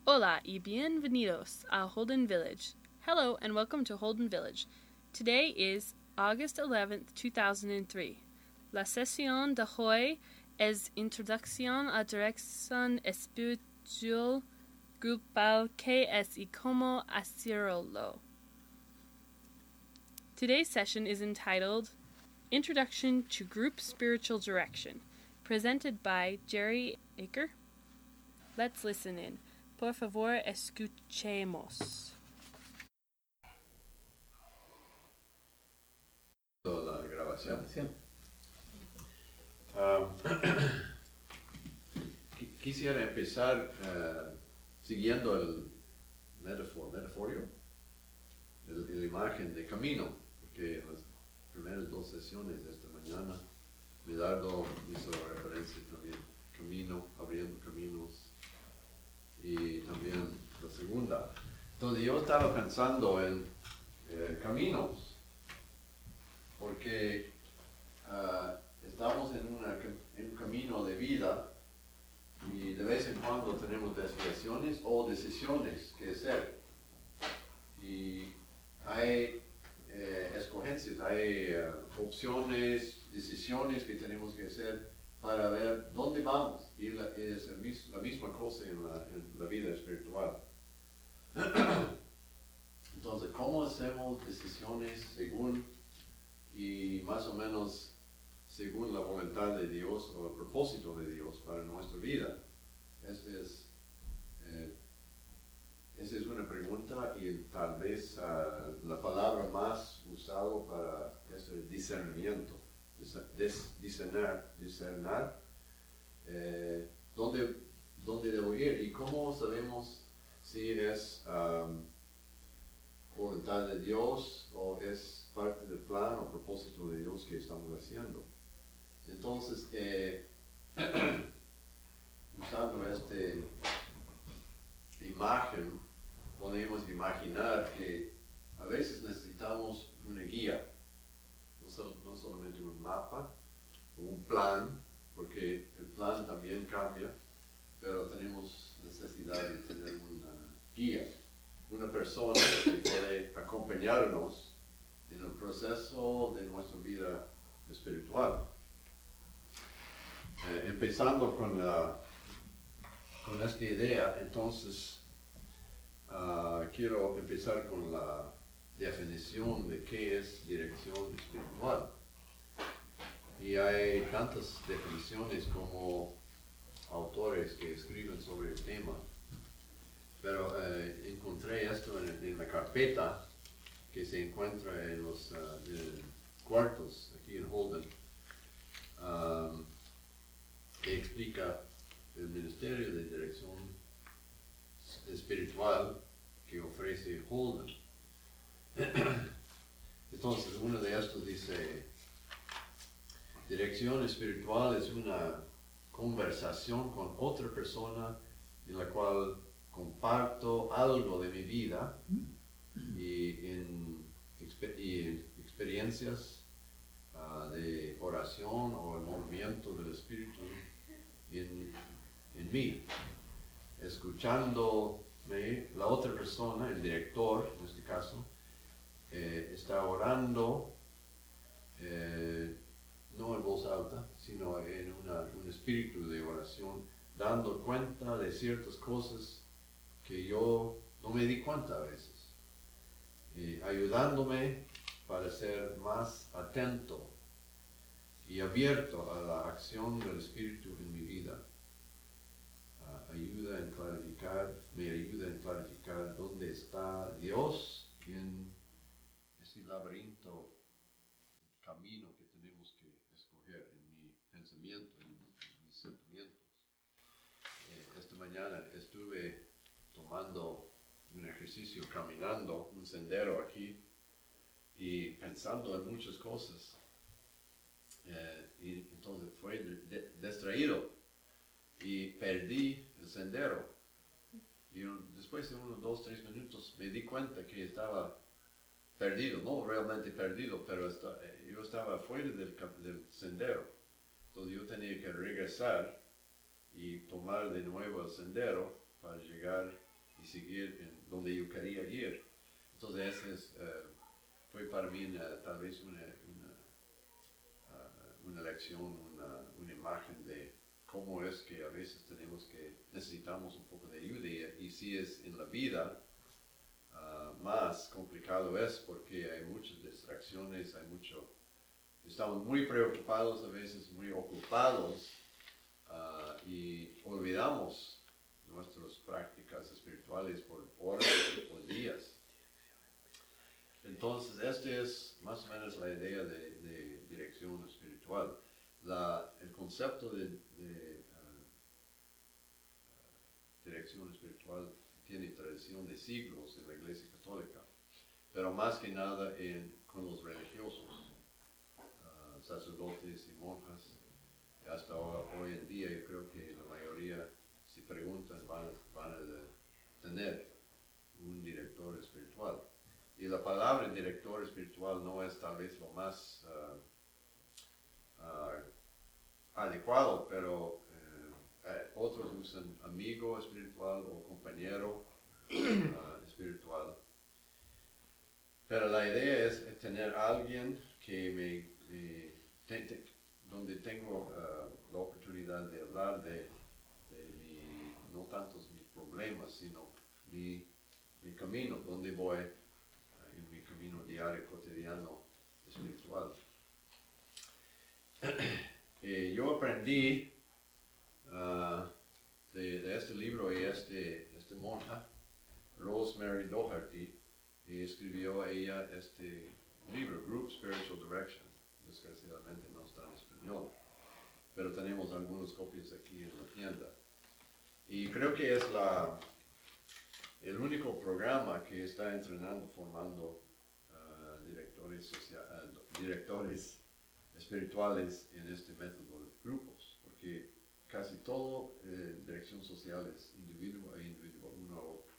Hola y bienvenidos a Holden Village. Hello and welcome to Holden Village. Today is August 11th, 2003. La sesión de hoy es Introducción a Dirección Espiritual Grupal que es y cómo hacerlo. Today's session is entitled Introduction to Group Spiritual Direction, presented by Jerry Aker. Let's listen in. Por favor, escuchemos. La grabación. Quisiera empezar siguiendo el metaforio, la imagen de camino, porque en las primeras dos sesiones de esta mañana, Medardo hizo referencia también camino, abriendo caminos, y también la segunda. Entonces yo estaba pensando en caminos, porque estamos en un camino de vida y de vez en cuando tenemos desviaciones o decisiones que hacer. Y hay escogencias, hay opciones, decisiones que tenemos que hacer para ver dónde vamos. Y es la misma cosa en la vida espiritual. Entonces, ¿cómo hacemos decisiones según y más o menos según la voluntad de Dios o el propósito de Dios para nuestra vida? Esa es una pregunta y tal vez la palabra más usada para eso es discernimiento. Discernar dónde debo ir y cómo sabemos si es voluntad de Dios o es parte del plan o propósito de Dios que estamos haciendo. Entonces, usando esta imagen, podemos imaginar que a veces necesitamos una guía, no solamente un mapa o un plan, porque el plan también cambia, pero tenemos necesidad de tener una guía, una persona que puede acompañarnos en el proceso de nuestra vida espiritual. Empezando con esta idea, entonces quiero empezar con la definición de qué es dirección espiritual. Y hay tantas definiciones como autores que escriben sobre el tema, pero encontré esto en la carpeta que se encuentra en los cuartos aquí en Holden, que explica el Ministerio de Dirección Espiritual que ofrece Holden. Entonces, uno de estos dice: dirección espiritual es una conversación con otra persona en la cual comparto algo de mi vida y en experiencias de oración o el movimiento del Espíritu en mí. Escuchándome, la otra persona, el director en este caso, está orando, no en voz alta, sino en un espíritu de oración, dando cuenta de ciertas cosas que yo no me di cuenta a veces, ayudándome para ser más atento y abierto a la acción del Espíritu en mi vida. Me ayuda en clarificar dónde está Dios en ese laberinto, camino que tenemos que escoger en mi pensamiento, en mis sentimientos. Esta mañana estuve tomando un ejercicio, caminando un sendero aquí y pensando en muchas cosas. Y entonces fue distraído y perdí el sendero. Y después de unos 2-3 minutos me di cuenta que estaba perdido, no realmente perdido, pero yo estaba fuera del sendero. Entonces yo tenía que regresar y tomar de nuevo el sendero para llegar seguir en donde yo quería ir. Entonces, fue para mí tal vez una lección, una imagen de cómo es que a veces necesitamos un poco de ayuda y si es en la vida, más complicado es porque hay muchas distracciones, estamos muy preocupados, a veces muy ocupados y olvidamos nuestras prácticas espirituales por horas o por días. Entonces, esta es más o menos la idea de dirección espiritual. El concepto de dirección espiritual tiene tradición de siglos en la Iglesia Católica, pero más que nada con los religiosos, sacerdotes y monjas. Hasta hoy en día yo creo que la mayoría, si preguntan, van a tener un director espiritual. Y la palabra director espiritual no es tal vez lo más adecuado, pero otros usan amigo espiritual o compañero espiritual. Pero la idea es tener alguien que donde tengo la oportunidad de hablar no tantos mis problemas, sino mi camino, donde voy en mi camino diario, cotidiano, espiritual. Yo aprendí de este libro y esta monja, Rosemary Doherty, y escribió ella este libro, Group Spiritual Direction. Desgraciadamente no está en español, pero tenemos algunas copias aquí en la tienda. Y creo que es el único programa que está entrenando, formando directores espirituales en este método de grupos, porque casi todo dirección social es individuo a individuo, uno a uno.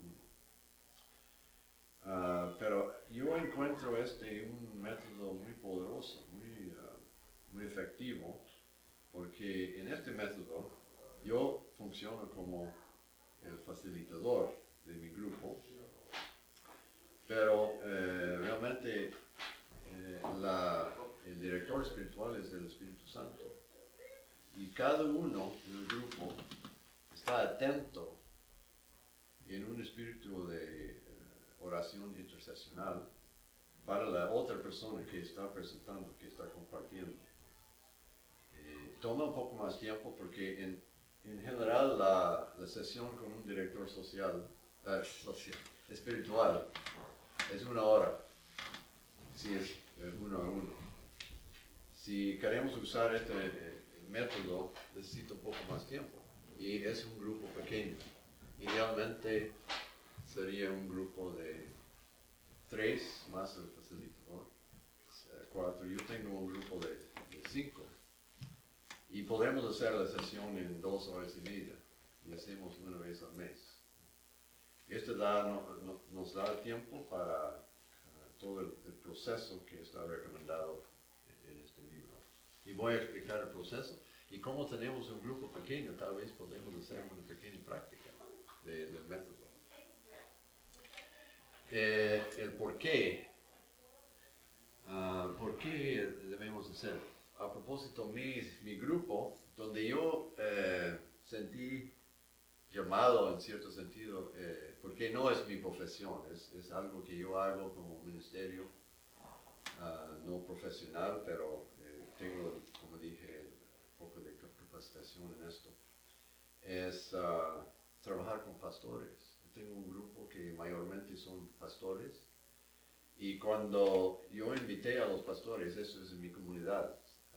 Pero yo encuentro un método muy poderoso, muy efectivo, porque en este método yo funciono como el facilitador de mi grupo, pero realmente el director espiritual es el Espíritu Santo y cada uno del grupo está atento en un espíritu de oración intercesional para la otra persona que está presentando, que está compartiendo. Toma un poco más tiempo porque en general la sesión con un director espiritual es 1 hora, si es 1 a 1. Si queremos usar este método, necesita un poco más tiempo y es un grupo pequeño. Idealmente sería un grupo de 3 más el facilitador, 4. Yo tengo un grupo de 5 y podemos hacer la sesión en 2 horas y media y hacemos 1 vez al mes. Esto nos da tiempo para todo el proceso que está recomendado en este libro. Y voy a explicar el proceso y cómo tenemos un grupo pequeño, tal vez podemos hacer una pequeña práctica del método. El por qué. ¿Por qué debemos hacer? A propósito, mi grupo, donde yo sentí llamado en cierto sentido, porque no es mi profesión, es algo que yo hago como ministerio, no profesional, pero tengo, como dije, un poco de capacitación en esto, es trabajar con pastores. Tengo un grupo que mayormente son pastores y cuando yo invité a los pastores, eso es en mi comunidad,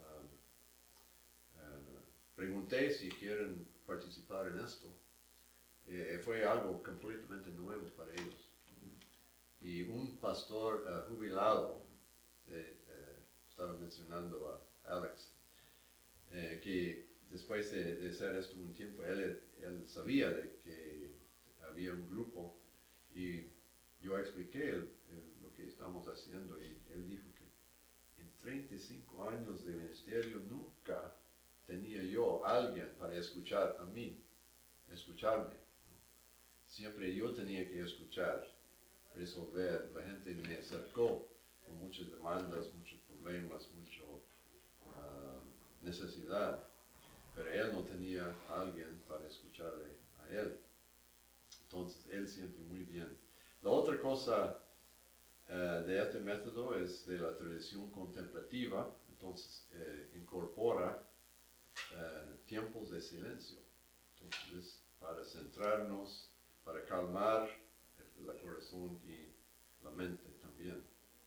pregunté si quieren participar en esto. Fue algo completamente nuevo para ellos. Y un pastor jubilado, estaba mencionando a Alex, que después de hacer esto un tiempo, él sabía de que había un grupo y yo expliqué lo que estamos haciendo y él dijo que en 35 años de ministerio nunca tenía yo a alguien para escucharme. siempre yo tenía que escuchar, resolver. La gente me acercó con muchas demandas, muchos problemas, mucha necesidad, pero él no tenía a alguien para escucharle a él. Entonces él siente muy bien. La otra cosa de este método es de la tradición contemplativa, entonces incorpora tiempos de silencio. Entonces, para centrarnos, para calmar el corazón y la mente también.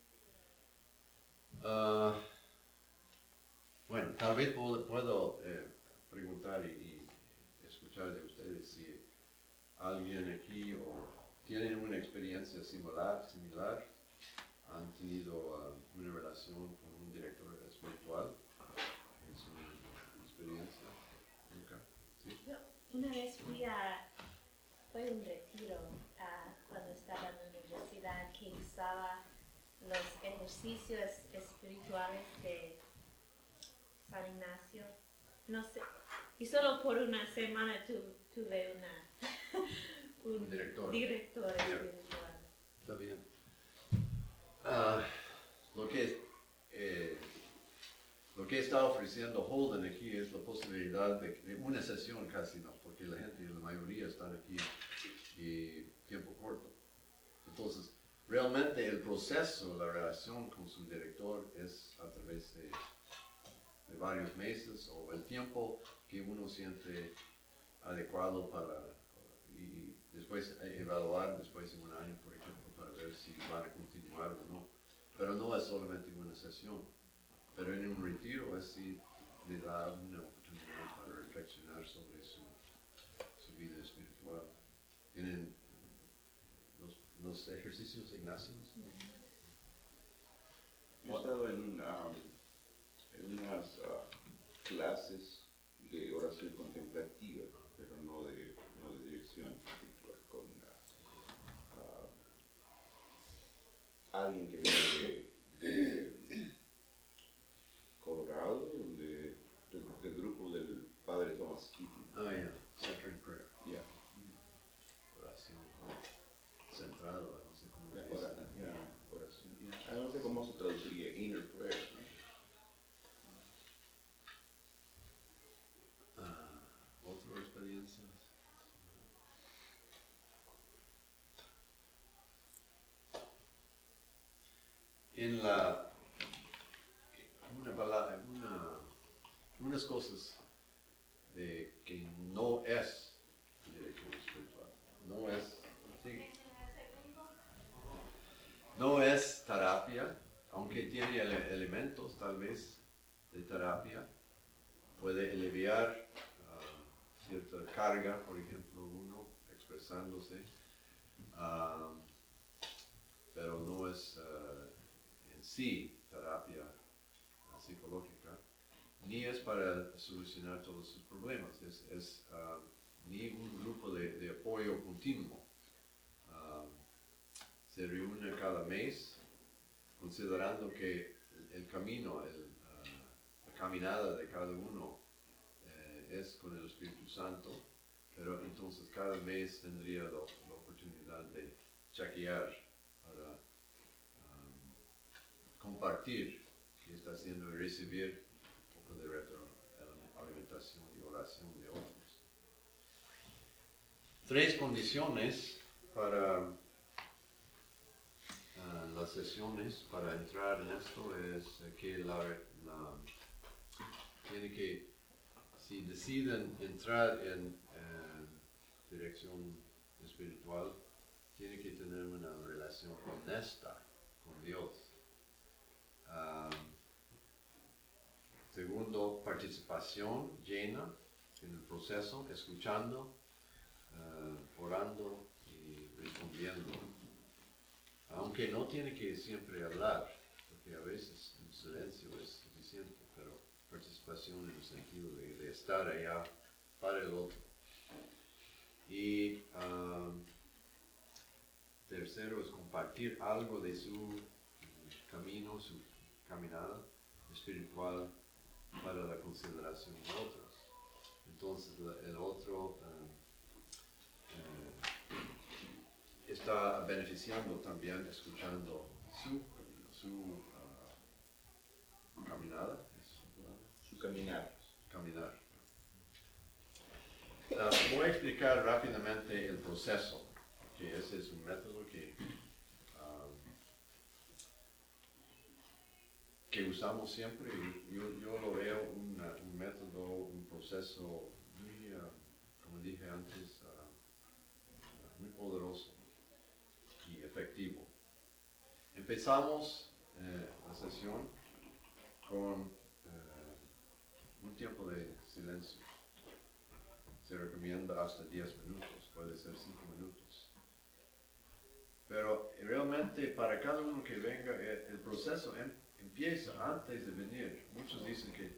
Bueno, tal vez puedo preguntar y escuchar de ustedes si alguien aquí o tienen una experiencia similar, han tenido una relación con un director espiritual en su experiencia. ¿Nunca? ¿Sí? Yo una vez fue un retiro cuando estaba en la universidad que usaba los ejercicios espirituales de San Ignacio. No sé, y solo por una semana tuve un Director espiritual. Está bien. Lo que está ofreciendo Holden aquí es la posibilidad de una sesión casi, no, porque la mayoría están aquí y tiempo corto. Entonces, realmente el proceso, la relación con su director es a través de varios meses o el tiempo que uno siente adecuado y después evaluar después de un año, por ejemplo, para ver si van a continuar o no. Pero no es solamente una sesión. Pero en un retiro así le da una oportunidad para reflexionar sobre su vida espiritual. Tienen los ejercicios ignacios. Yo he estado en unas clases de oración contemplativa, pero no de dirección espiritual, con alguien que viene de Colorado, del grupo del padre Thomas Keating. Ah, yeah, Sacred Prayer. Yeah. Oración centrada, no sé cómo se Oración. dice. No sé cómo se traduciría, inner prayer, ¿no? ¿Otra experiencia? En unas cosas de que no es dirección espiritual, no es terapia, aunque tiene elementos tal vez de terapia, puede aliviar cierta carga, por ejemplo, uno expresándose, pero no es en sí terapia psicológica, ni es para solucionar todos sus problemas, es ni un grupo de apoyo continuo. Se reúne cada mes, considerando que el camino, la caminada de cada uno es con el Espíritu Santo, pero entonces cada mes tendría la oportunidad de chequear para compartir que está haciendo y recibir un poco de retroalimentación y oración de otros. 3 condiciones para las sesiones, para entrar en esto, es que tiene que, si deciden entrar en dirección espiritual, tiene que tener una relación honesta con Dios. Segundo, participación llena en el proceso, escuchando, orando y respondiendo. Aunque no tiene que siempre hablar, porque a veces el silencio es suficiente, pero participación en el sentido de estar allá para el otro. Y tercero es compartir algo de su camino, su caminada espiritual para la consideración de otros. Entonces el otro está beneficiando también escuchando su caminada, Su caminar. caminar. Voy a explicar rápidamente el proceso, que ese es un método que usamos siempre. Yo lo veo un método, un proceso muy, como dije antes, muy poderoso y efectivo. Empezamos la sesión con un tiempo de silencio. Se recomienda hasta 10 minutos, puede ser 5 minutos. Pero realmente para cada uno que venga, el proceso empieza antes de venir. Muchos dicen que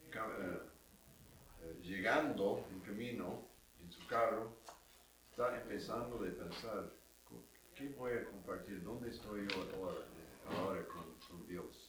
llegando en camino, en su carro, está empezando a pensar, ¿qué voy a compartir? ¿Dónde estoy ahora con Dios?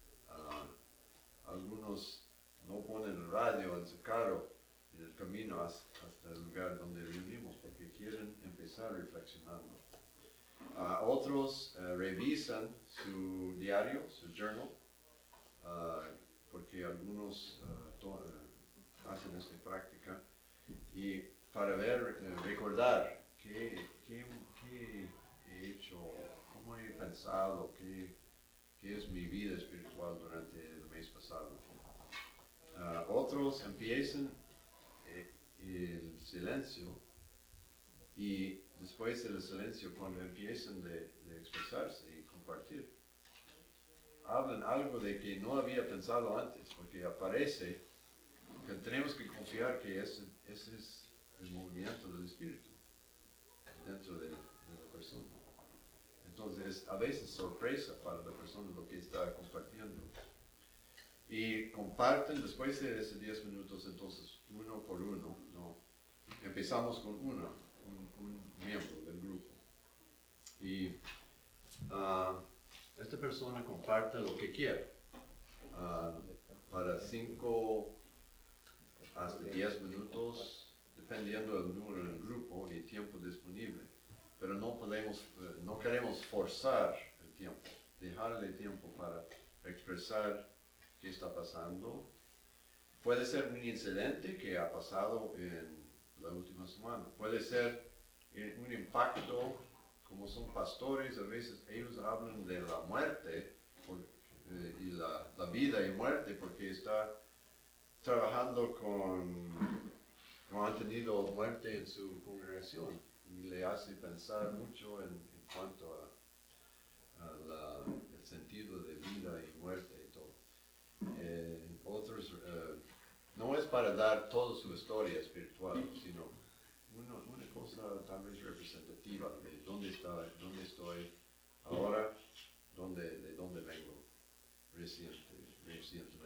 Algunos no ponen el radio en su carro en el camino hasta el lugar donde vivimos porque quieren empezar reflexionando. Otros revisan su diario, su journal, porque algunos hacen esta práctica y para recordar qué he hecho, cómo he pensado, qué es mi vida espiritual durante el mes pasado. Otros empiezan el silencio y después del silencio, cuando empiezan de expresarse y compartir, hablan algo de que no había pensado antes, porque aparece que tenemos que confiar que ese es el movimiento del espíritu dentro de la persona. Entonces, a veces sorpresa para la persona lo que está compartiendo. Y comparten después de esos 10 minutos, entonces, uno por uno, ¿no? Empezamos con un miembro del grupo. Y esta persona comparte lo que quiere. Para 5 hasta 10 minutos, dependiendo del número del grupo y tiempo disponible. Pero no queremos forzar el tiempo, dejarle tiempo para expresar qué está pasando. Puede ser un incidente que ha pasado en la última semana. Puede ser un impacto, como son pastores, a veces ellos hablan de la muerte y la vida y muerte porque está trabajando no han tenido muerte en su congregación y le hace pensar mucho en cuanto el sentido de vida y muerte y todo. Otros, no es para dar toda su historia espiritual, sino una cosa tal vez representativa de dónde estoy ahora, de dónde vengo recientemente.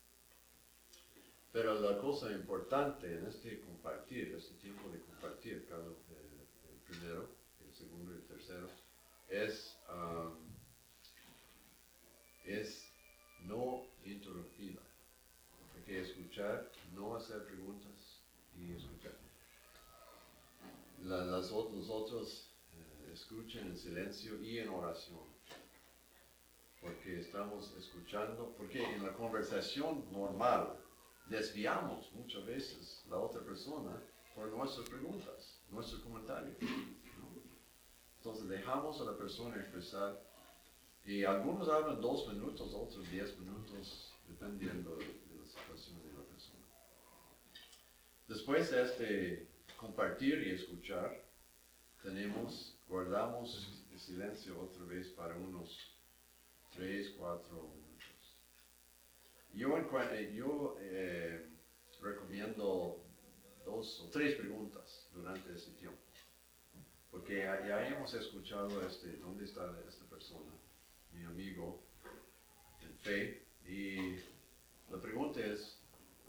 Pero la cosa importante en este tiempo de compartir, el primero, el segundo y el tercero, es no interrumpida. Hay que escuchar, no hacer preguntas y escuchar. Los otros escuchen en silencio y en oración. Porque estamos escuchando, porque en la conversación normal desviamos muchas veces la otra persona por nuestras preguntas, nuestros comentarios, ¿no? Entonces dejamos a la persona expresar y algunos hablan 2 minutos, otros 10 minutos, dependiendo de la situación de la persona. Después de este compartir y escuchar, guardamos el silencio otra vez para unos 3, 4 minutos. Yo recomiendo 2 o 3 preguntas durante ese tiempo, porque ya hemos escuchado dónde está esta persona, mi amigo en fe, y la pregunta es,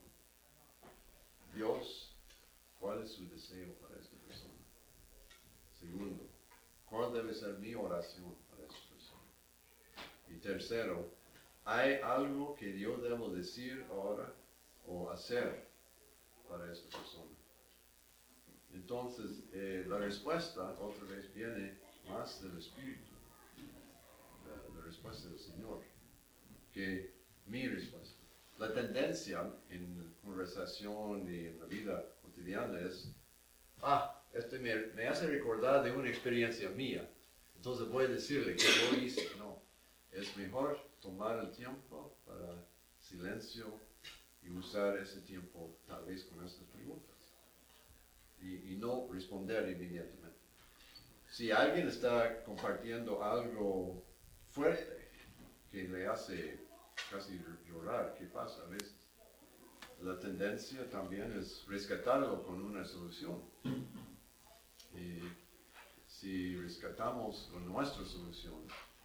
Dios, ¿cuál es su deseo para esta persona? Segundo, ¿cuál debe ser mi oración para esta persona? Y tercero, ¿hay algo que yo debo decir ahora o hacer para esta persona? Entonces, la respuesta otra vez viene más del Espíritu, la respuesta del Señor, que mi respuesta. La tendencia en conversación y en la vida cotidiana es, esto me hace recordar de una experiencia mía, entonces voy a decirle que yo hice. No, es mejor tomar el tiempo para silencio y usar ese tiempo tal vez con estas preguntas y no responder inmediatamente. Si alguien está compartiendo algo fuerte que le hace casi llorar, ¿qué pasa a veces? La tendencia también es rescatarlo con una solución. Y si rescatamos con nuestra solución,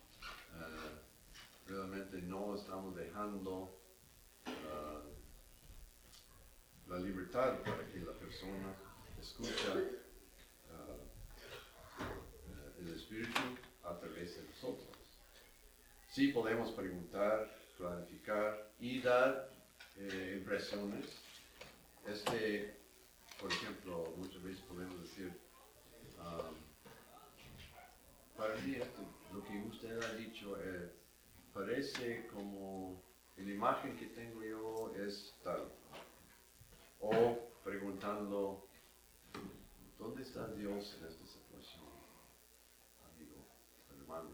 realmente no estamos dejando la libertad para que la persona escucha el Espíritu a través de nosotros. Sí podemos preguntar, clarificar y dar impresiones. Por ejemplo, muchas veces podemos decir, para mí lo que usted ha dicho parece como la imagen que tengo yo es tal. O preguntando, ¿dónde está Dios en esta situación, amigo, hermano?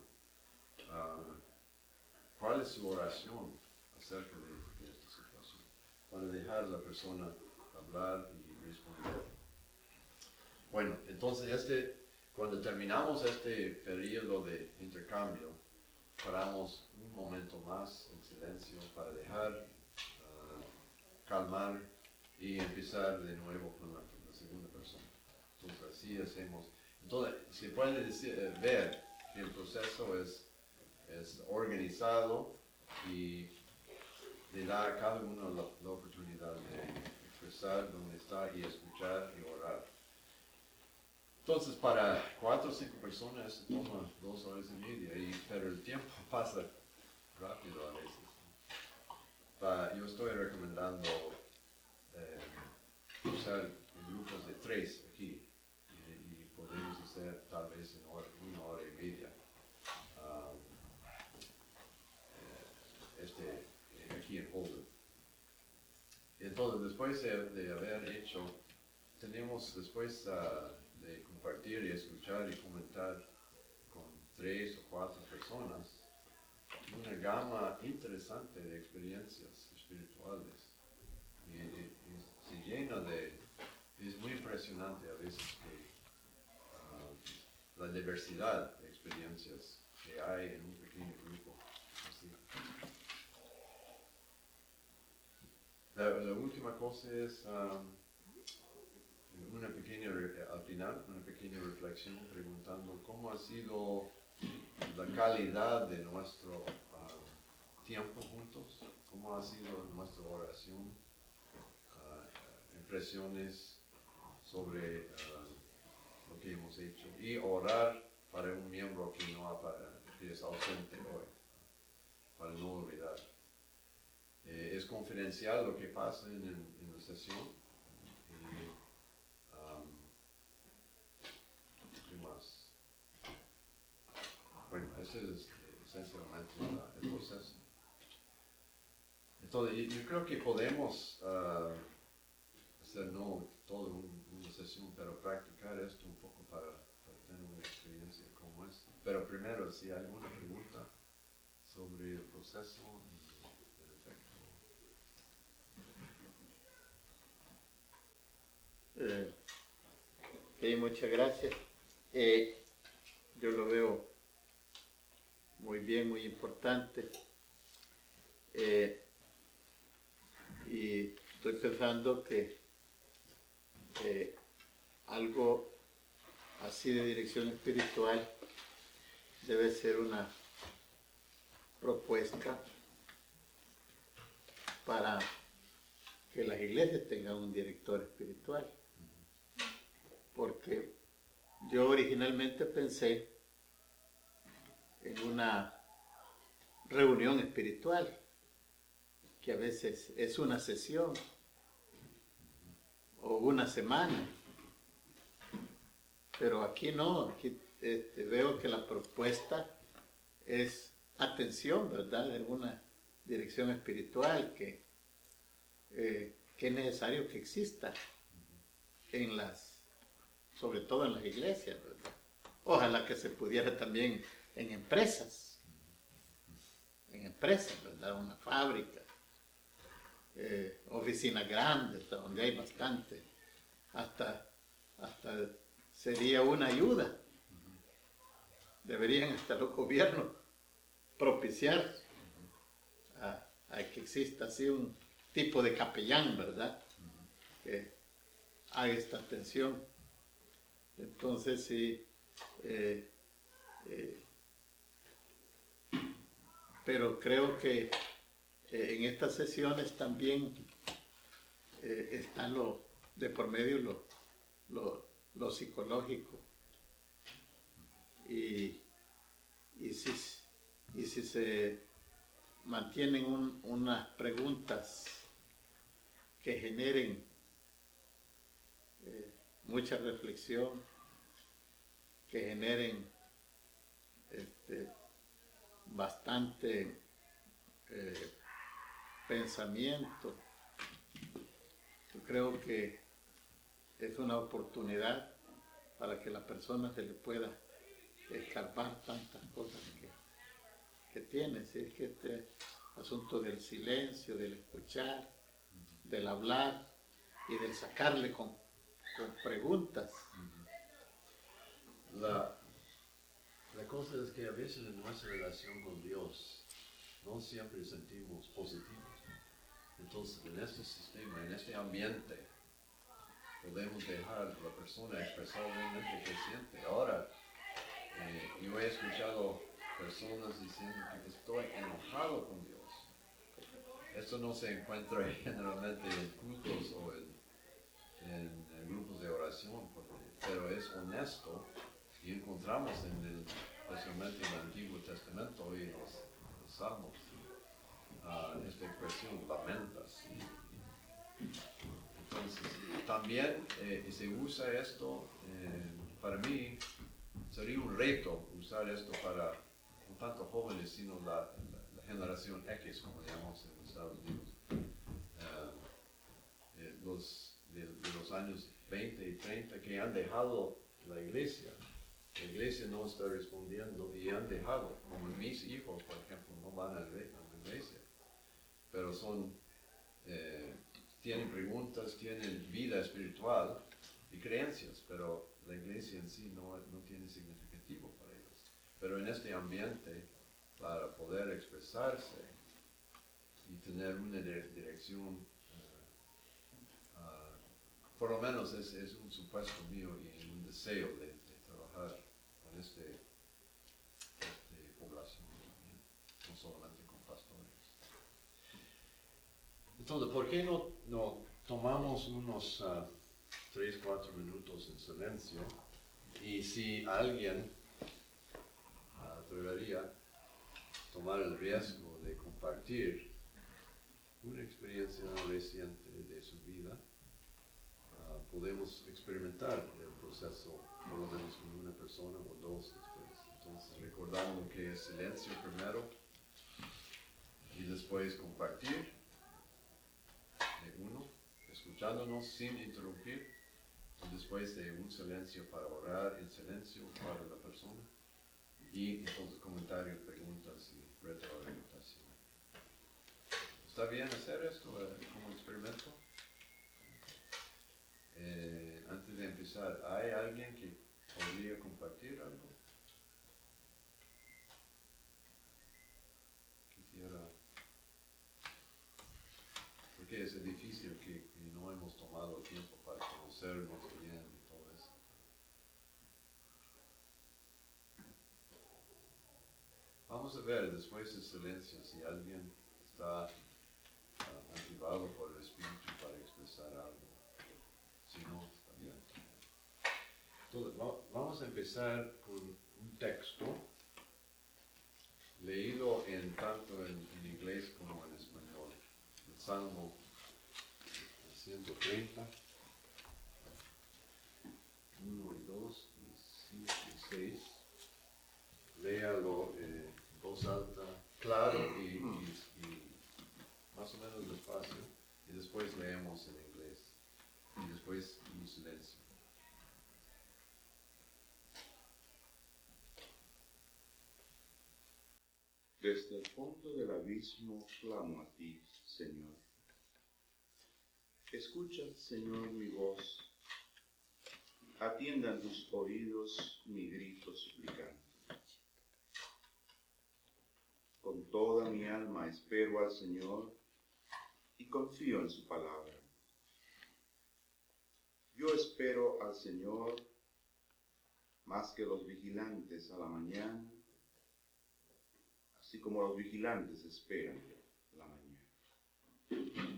¿Cuál es su oración acerca de esta situación? Para dejar a la persona hablar y responder. Bueno, entonces cuando terminamos este periodo de intercambio, paramos un momento más en silencio para dejar calmar y empezar de nuevo con la segunda persona. Entonces así hacemos. Entonces se puede ver que el proceso es organizado y le da a cada uno la oportunidad de expresar dónde está y escuchar y orar. Entonces para 4 o 5 personas se toma 2 horas y media, pero el tiempo pasa rápido a veces. Yo estoy recomendando usar grupos de 3 aquí y podemos hacer tal vez en 1 hora y media. Aquí en Holden. Entonces, después de haber hecho, tenemos después de compartir y escuchar y comentar con 3 o 4 personas una gama interesante de experiencias espirituales. Y se llena es muy impresionante a veces que la diversidad de experiencias que hay en un pequeño grupo. Así. La última cosa es al final, una pequeña reflexión preguntando cómo ha sido la calidad de nuestro tiempo juntos, cómo ha sido nuestra oración, impresiones sobre lo que hemos hecho y orar para un miembro que es ausente hoy, para no olvidar. Es confidencial lo que pasa en la sesión. ¿Qué más? Bueno, ese es esencialmente el proceso. Entonces, yo creo que podemos hacer no toda una sesión, pero practicar esto un poco para tener una experiencia como esta. Pero primero, si hay alguna pregunta sobre el proceso y el efecto. Muchas gracias. Yo lo veo muy bien, muy importante. Y estoy pensando que algo así de dirección espiritual debe ser una propuesta para que las iglesias tengan un director espiritual. Porque yo originalmente pensé en una reunión espiritual, que a veces es una sesión o una semana, Pero aquí no, aquí veo que la propuesta es atención, ¿verdad? De una dirección espiritual que es necesario que exista sobre todo en las iglesias, ¿verdad? Ojalá que se pudiera también en empresas, ¿verdad? Una fábrica, oficinas grandes, donde hay bastante, hasta sería una ayuda. Deberían hasta los gobiernos propiciar a que exista así un tipo de capellán, ¿verdad? Que haga esta atención. Entonces, sí, pero creo que en estas sesiones también está de por medio lo psicológico. Y si se mantienen unas preguntas que generen mucha reflexión, que generen bastante pensamiento, yo creo que es una oportunidad para que la persona se le pueda escarbar tantas cosas que tiene. ¿Sí? Es que este asunto del silencio, del escuchar, del hablar y del sacarle con preguntas. La cosa es que a veces en nuestra relación con Dios no siempre sentimos positivos. Entonces, en este sistema, en este ambiente, podemos dejar a la persona expresar realmente qué siente. Ahora, yo he escuchado personas diciendo que estoy enojado con Dios. Esto no se encuentra generalmente en cultos o en grupos de oración, pero es honesto y encontramos especialmente en el Antiguo Testamento y en los Salmos esta expresión, lamentas. Entonces, también se usa esto, para mí sería un reto usar esto para no tanto jóvenes, sino la generación X, como llamamos en los Estados Unidos. De los años 20 y 30 que han dejado la iglesia. La iglesia no está respondiendo y han dejado, como mis hijos, por ejemplo, no van a la iglesia, pero tienen preguntas, tienen vida espiritual y creencias, pero la iglesia en sí no tiene significativo para ellos. Pero en este ambiente, para poder expresarse y tener una dirección, por lo menos es un supuesto mío y un deseo de trabajar con esta población también, no solamente con pastores. Entonces, ¿por qué no tomamos unos 3-4 minutos en silencio? Y si alguien atrevería tomar el riesgo de compartir una experiencia reciente de su vida, podemos experimentar el proceso por lo menos con una persona o dos después. Entonces, recordando que es silencio primero y después compartir de uno, escuchándonos sin interrumpir, y después de un silencio para orar, en silencio para la persona, y entonces comentarios, preguntas y retroalimentación. ¿Está bien hacer esto como experimento? Antes de empezar, ¿hay alguien que podría compartir algo? Quisiera, porque es difícil que no hemos tomado tiempo para conocernos bien y todo eso. Vamos a ver después del silencio si alguien está activado por el Espíritu para expresar algo. Si no, está bien. Entonces, vamos a empezar con un texto leído tanto en inglés como en español. El Salmo 130, 1 y 2 y algo en voz alta, claro y más o menos despacio, y después leemos en inglés, y después un silencio. Desde el fondo del abismo clamo a ti, Señor. Escucha, Señor, mi voz. Atiendan tus oídos mi grito suplicante. Con toda mi alma espero al Señor y confío en su palabra. Yo espero al Señor más que los vigilantes a la mañana, así como los vigilantes esperan la mañana.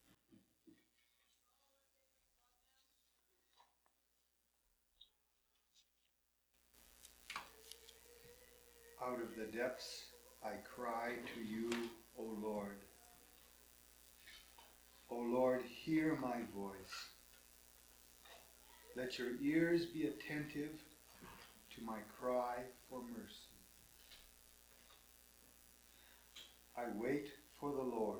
Out of the depths I cry to you, O Lord. O Lord, hear my voice. Let your ears be attentive to my cry for mercy. I wait for the Lord.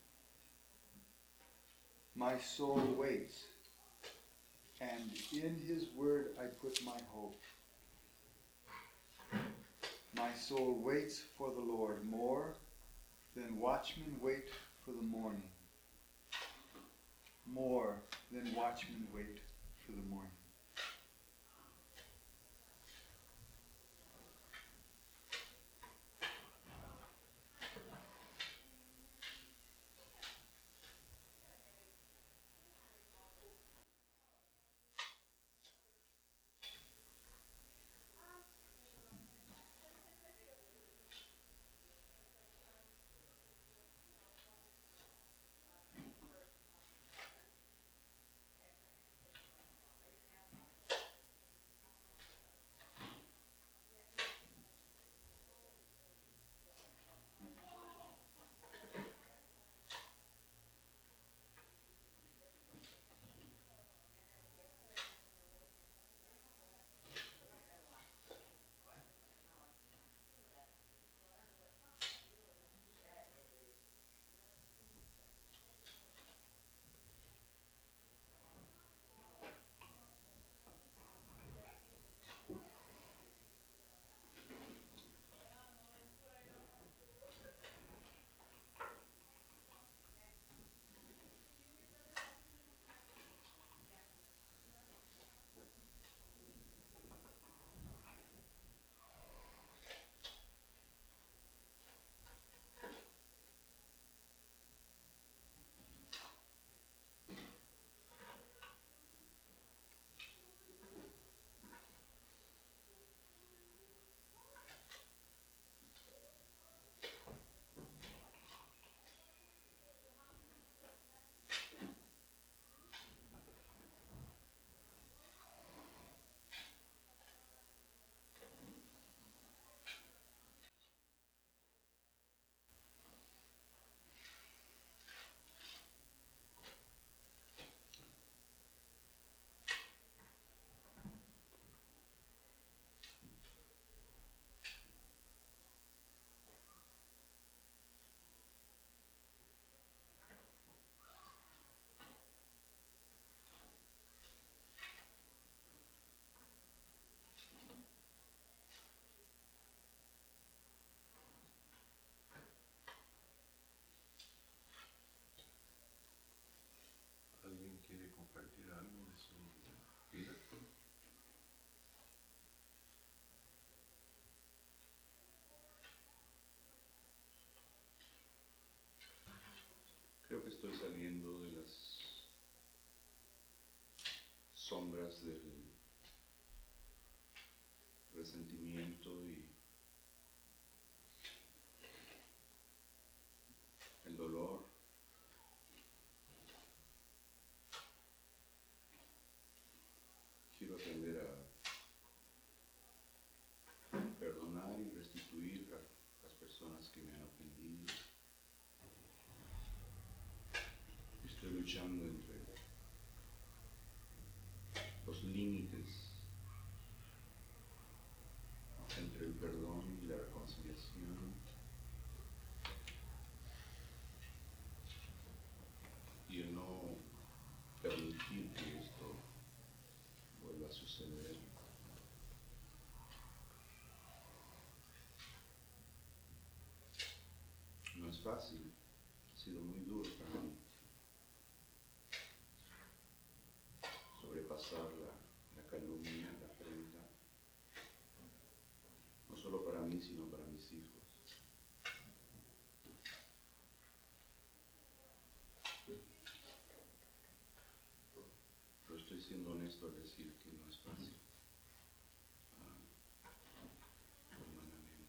My soul waits, and in his word I put my hope. My soul waits for the Lord more than watchmen wait for the morning. More than watchmen wait for the morning. ¿Alguien quiere compartir algo de su vida? Creo que estoy saliendo de las sombras del resentimiento y el dolor. Quiero aprender a perdonar y restituir a las personas que me han ofendido. Estoy luchando entre los límites entre el perdón y la reconciliación. fácil, ha sido muy duro para mí sobrepasar la calumnia, la afrenta, no solo para mí, sino para mis hijos. Pero estoy siendo honesto al decir que no es fácil, humanamente.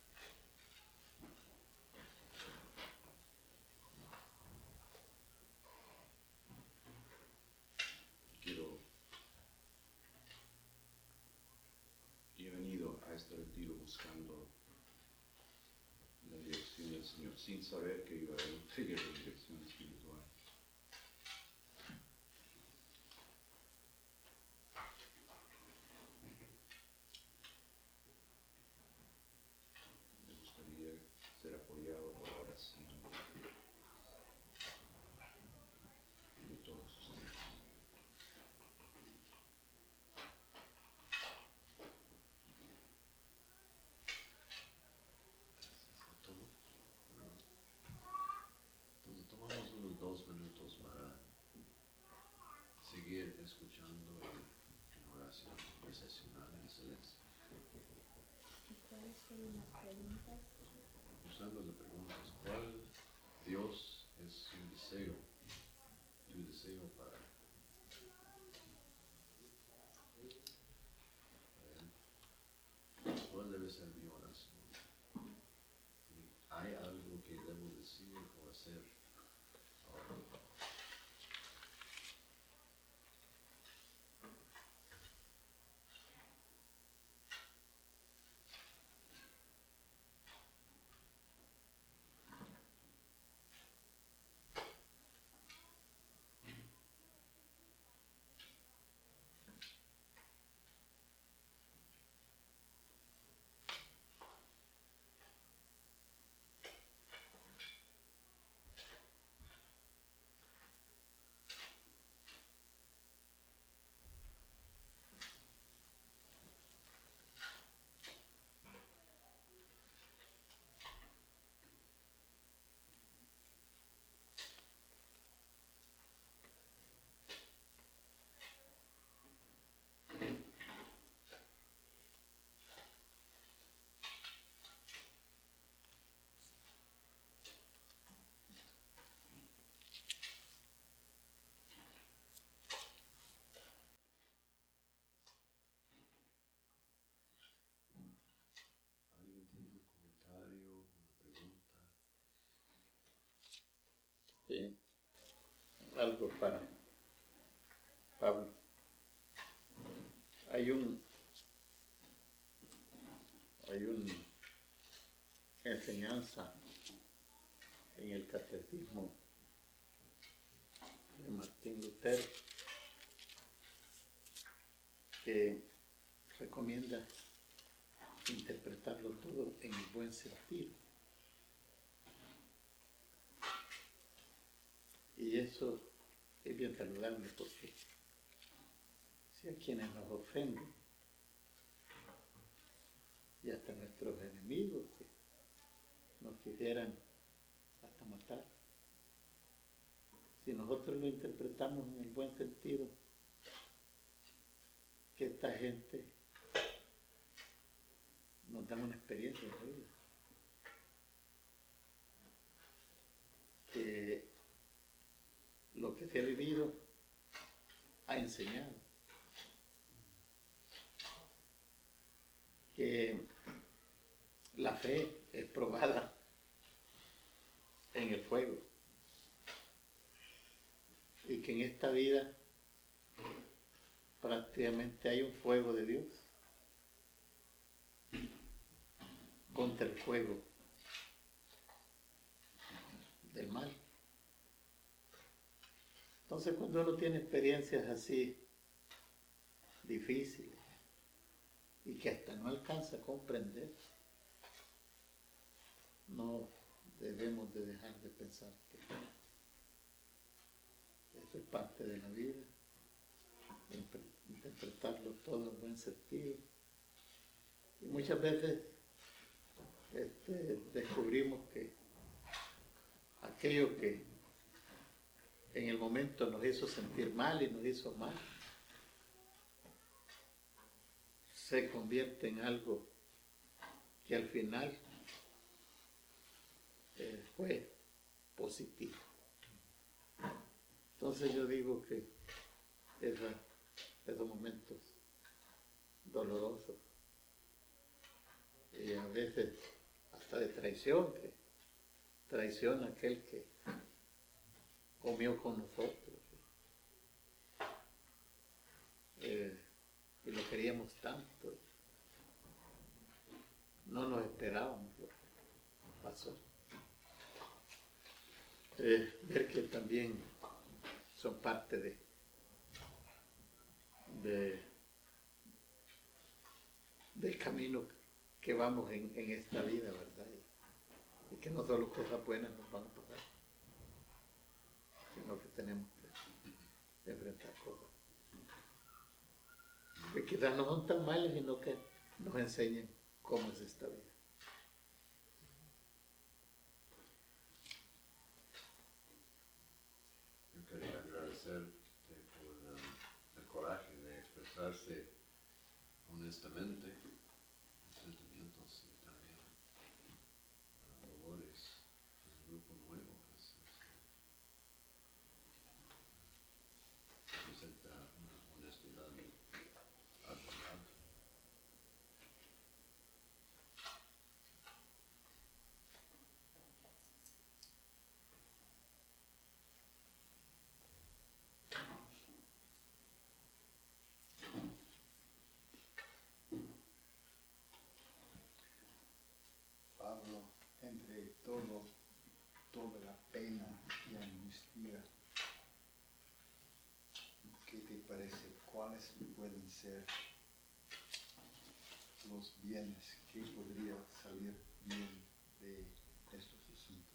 He venido a este retiro buscando la dirección del Señor, sin saber que iba a haber un taller de dirección espiritual. Me gustaría ser apoyado por la oración de todos ustedes. Entonces tomamos unos 2 minutos para seguir escuchando en oración procesional en silencio. ¿Cuáles son las preguntas? Usando las preguntas, ¿cuál Dios es su deseo? Tu deseo para él. ¿Cuál debe ser mi oración? ¿Hay algo que debo decir o hacer ahora? ¿Alguien tiene un comentario, una pregunta? Sí, algo para Pablo. Hay una enseñanza en el catecismo de Martín Lutero que recomienda interpretarlo todo en el buen sentido. Y eso es bien saludable porque si a quienes nos ofenden y hasta nuestros enemigos que nos quisieran hasta matar, si nosotros lo interpretamos en el buen sentido, que esta gente nos da una experiencia de vida, que lo que se ha vivido ha enseñado, que la fe es probada en el fuego y que en esta vida prácticamente hay un fuego de Dios contra el fuego del mal. Entonces cuando uno tiene experiencias así difíciles y que hasta no alcanza a comprender, no debemos de dejar de pensar que eso es parte de la vida, interpretarlo todo en buen sentido. Y muchas veces descubrimos que aquello que en el momento nos hizo sentir mal y nos hizo mal, se convierte en algo que al final fue positivo. Entonces yo digo que esos momentos dolorosos y a veces hasta de traición, que traiciona a aquel que comió con nosotros y lo queríamos tanto, no nos esperábamos lo que pasó. Ver que también son parte del camino que vamos en esta vida, ¿verdad? Y que no solo cosas buenas nos van a pasar, sino que tenemos que enfrentar cosas que quizás no son tan malas, sino que nos enseñen cómo es esta vida. Yo quería agradecer por el coraje de expresarse honestamente sentimientos y también dolores en el grupo nuevo. Presenta una honestidad admirable. Pablo, entre toda la pena y angustia, ¿qué te parece? ¿Cuáles pueden ser los bienes? ¿Qué podría salir bien de estos asuntos?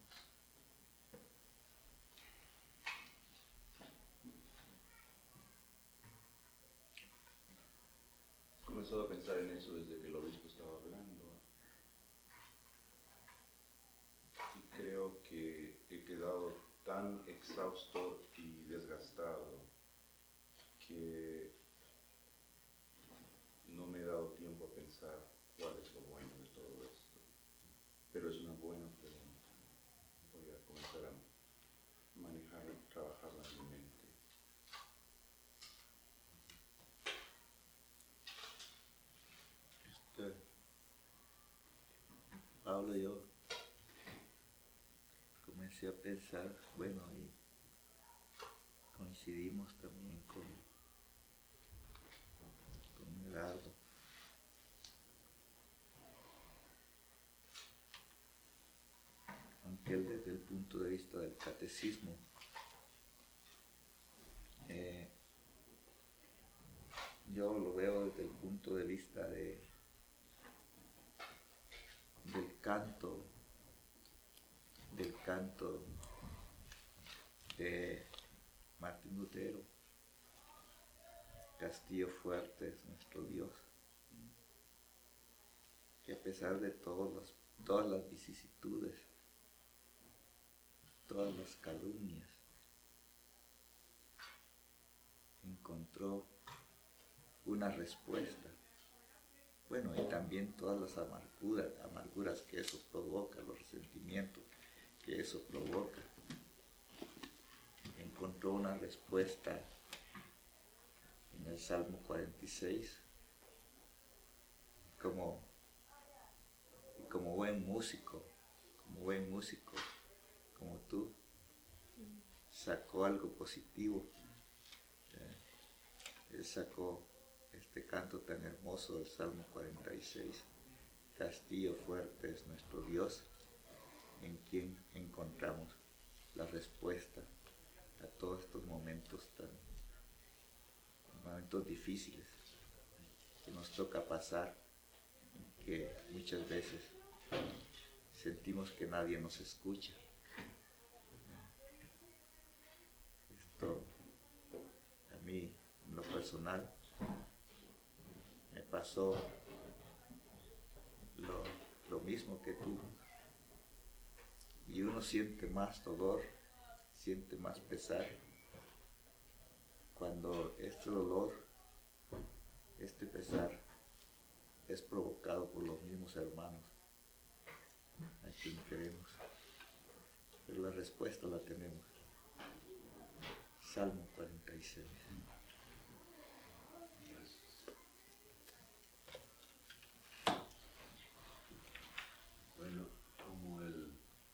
He comenzado a pensar en eso desde que el obispo estaba hablando. Y creo que he quedado tan exhausto y desgastado que no me he dado tiempo a pensar cuál es lo bueno de todo esto. Pero es una buena pregunta. Voy a comenzar a manejar, trabajarla en mi mente. Pablo, yo comencé a pensar, bueno, y coincidimos también con Gerardo. Aunque él desde el punto de vista del catecismo yo lo veo desde el punto de vista del canto de Martín Lutero. Castillo fuerte es nuestro Dios, que a pesar de todas las vicisitudes, todas las calumnias, encontró una respuesta. Bueno, y también todas las amarguras que eso provoca, los resentimientos que eso provoca. Encontró una respuesta en el Salmo 46, como buen músico, como tú, sacó algo positivo. Él sacó este canto tan hermoso del Salmo 46, Castillo fuerte es nuestro Dios, en quien encontramos la respuesta a todos estos momentos difíciles que nos toca pasar, que muchas veces sentimos que nadie nos escucha. Esto a mí, en lo personal, me pasó lo mismo que tú. y uno siente más dolor, siente más pesar cuando este dolor, este pesar es provocado por los mismos hermanos a quien queremos. Pero la respuesta la tenemos. Salmo 46. Bueno, como el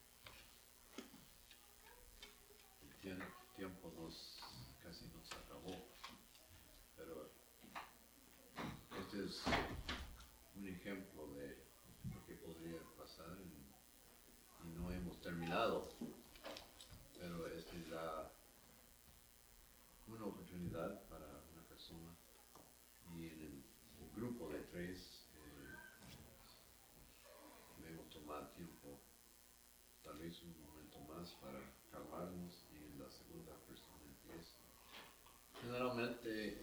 tiempo casi nos acabó, pero este es un ejemplo de lo que podría pasar y no hemos terminado, pero este es ya una oportunidad para una persona y en el grupo de tres debemos tomar tiempo, tal vez un momento más para calmarnos y la segunda persona empieza. Generalmente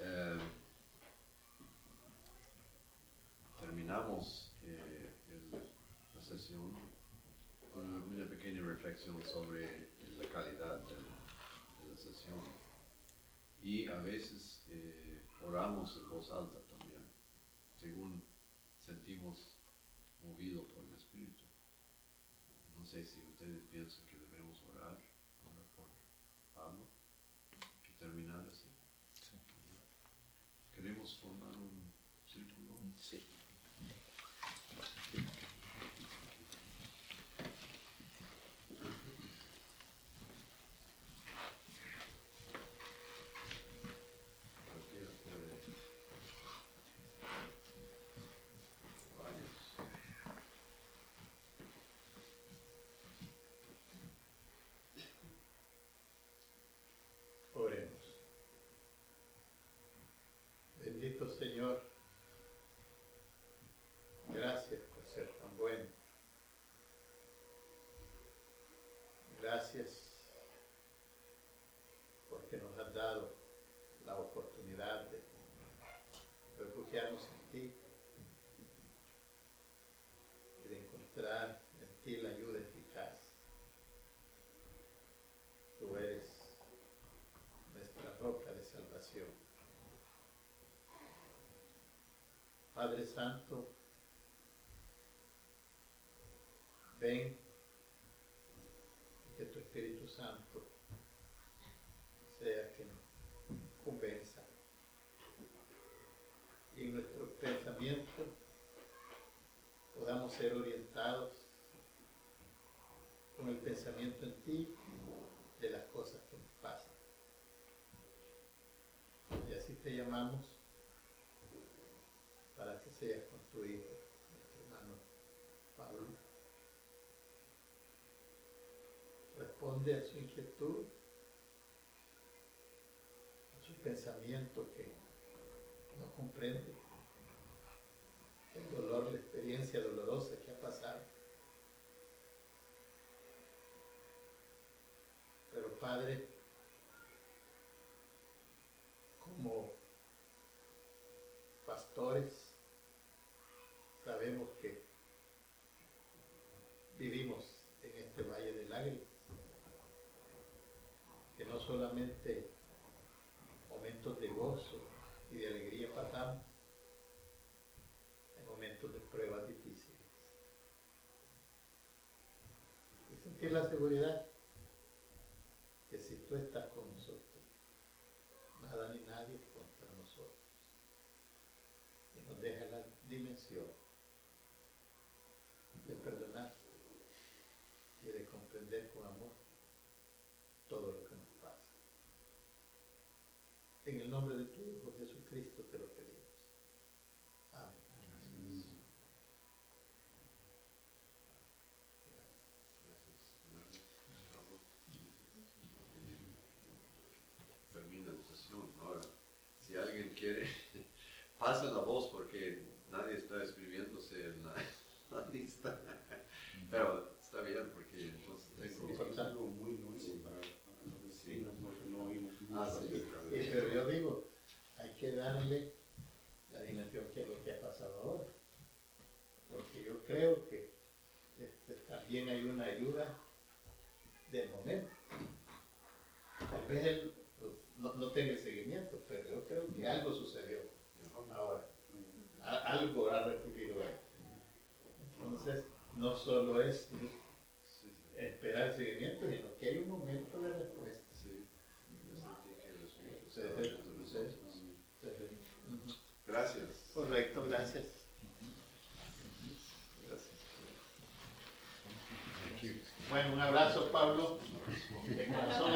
terminamos la sesión con una pequeña reflexión sobre la calidad de la sesión y a veces oramos en voz alta también, según sentimos movido por el Espíritu. No sé si ustedes piensan que debemos orar por Pablo y terminar así. Sí. ¿Queremos formar un círculo? Sí. Cualquiera puede. Varios. Oremos. Bendito Señor, gracias por ser tan bueno. Gracias porque nos has dado la oportunidad de refugiarnos en ti y de encontrar en ti la ayuda eficaz. Tú eres nuestra roca de salvación. Padre Santo, ven y que tu Espíritu Santo sea quien convenza. Y en nuestro pensamiento podamos ser orientados con el pensamiento en ti de las cosas que nos pasan. Y así te llamamos para que seas con tu Hijo, nuestro hermano Pablo. Responde a su inquietud, a su pensamiento que no comprende, el dolor, la experiencia dolorosa que ha pasado. Pero Padre, como pastores, sabemos que vivimos en este valle de lágrimas, que no solamente momentos de gozo y de alegría pasamos, en momentos de pruebas difíciles. Y sentir la seguridad que si tú estás con nosotros, nada ni nadie contra nosotros. Y nos deja la dimensión de perdonar y de comprender con amor todo lo que nos pasa. En el nombre de tu Hijo Jesucristo te lo pedimos. Amén. Termina la sesión. Ahora, si alguien quiere, pasa la voz porque nadie está escribiéndose en la lista. Pero está bien porque entonces tengo... Es algo muy nuevo para los vecinos, no oímos Ah, nada. sí. Pero yo digo, hay que darle vez él no tenga el seguimiento, pero yo creo que algo sucedió ahora. Algo ha recurrido a él. Entonces, no solo es esperar el seguimiento, sino que hay un momento de respuesta. Gracias. Correcto, gracias. Bueno, un abrazo, Pablo, de corazón.